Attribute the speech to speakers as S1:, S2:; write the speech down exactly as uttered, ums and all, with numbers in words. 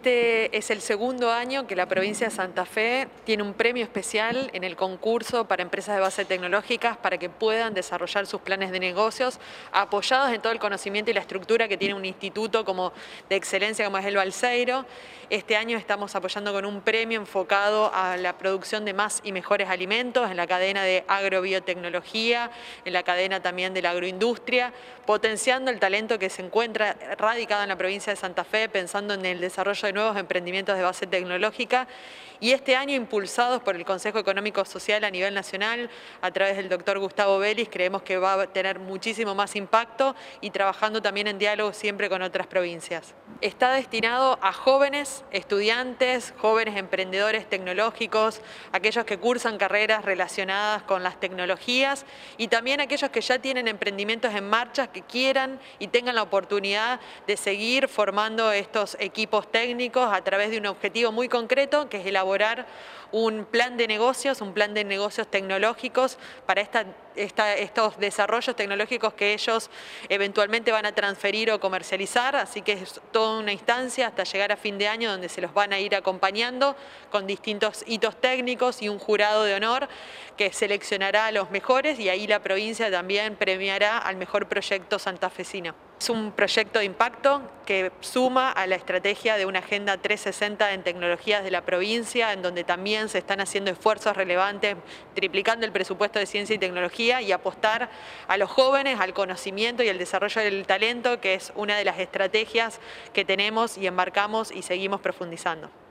S1: Este es el segundo año que la provincia de Santa Fe tiene un premio especial en el concurso para empresas de base tecnológicas para que puedan desarrollar sus planes de negocios apoyados en todo el conocimiento y la estructura que tiene un instituto como de excelencia como es el Balseiro. Este año estamos apoyando con un premio enfocado a la producción de más y mejores alimentos en la cadena de agrobiotecnología, en la cadena también de la agroindustria, potenciando el talento que se encuentra radicado en la provincia de Santa Fe, pensando en el desarrollo de nuevos emprendimientos de base tecnológica, y este año impulsados por el Consejo Económico Social a nivel nacional a través del doctor Gustavo Vélez. Creemos que va a tener muchísimo más impacto y trabajando también en diálogo siempre con otras provincias. Está destinado a jóvenes estudiantes, jóvenes emprendedores tecnológicos, aquellos que cursan carreras relacionadas con las tecnologías y también aquellos que ya tienen emprendimientos en marcha, que quieran y tengan la oportunidad de seguir formando estos equipos técnicos a través de un objetivo muy concreto, que es elaborar un plan de negocios, un plan de negocios tecnológicos para esta, esta, estos desarrollos tecnológicos que ellos eventualmente van a transferir o comercializar, así que es toda una instancia hasta llegar a fin de año donde se los van a ir acompañando con distintos hitos técnicos y un jurado de honor que seleccionará a los mejores, y ahí la provincia también premiará al mejor proyecto santafesino. Es un proyecto de impacto que suma a la estrategia de una Agenda trescientos sesenta en tecnologías de la provincia, en donde también se están haciendo esfuerzos relevantes, triplicando el presupuesto de ciencia y tecnología y apostar a los jóvenes, al conocimiento y al desarrollo del talento, que es una de las estrategias que tenemos y embarcamos y seguimos profundizando.